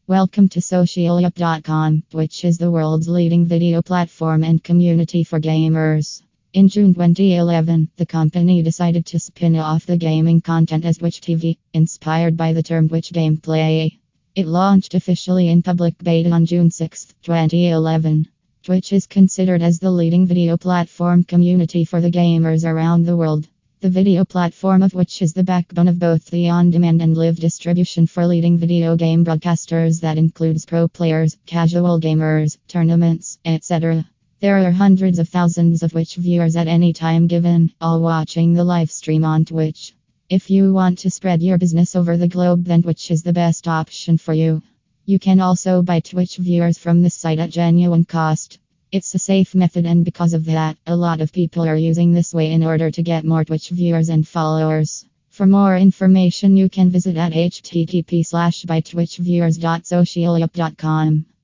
Welcome to Socialup.com, which is the world's leading video platform and community for gamers. In June 2011, the company decided to spin off the gaming content as Twitch TV, inspired by the term Twitch gameplay. It launched officially in public beta on June 6, 2011. Twitch is considered as the leading video platform community for the gamers around the world. The video platform of which is the backbone of both the on-demand and live distribution for leading video game broadcasters that includes pro players, casual gamers, tournaments, etc. There are hundreds of thousands of Twitch viewers at any time given, all watching the live stream on Twitch. If you want to spread your business over the globe, then Twitch is the best option for you. You can also buy Twitch viewers from the site at genuine cost. It's a safe method, and because of that, a lot of people are using this way in order to get more Twitch viewers and followers. For more information, you can visit at http://bytwitchviewers.socialup.com.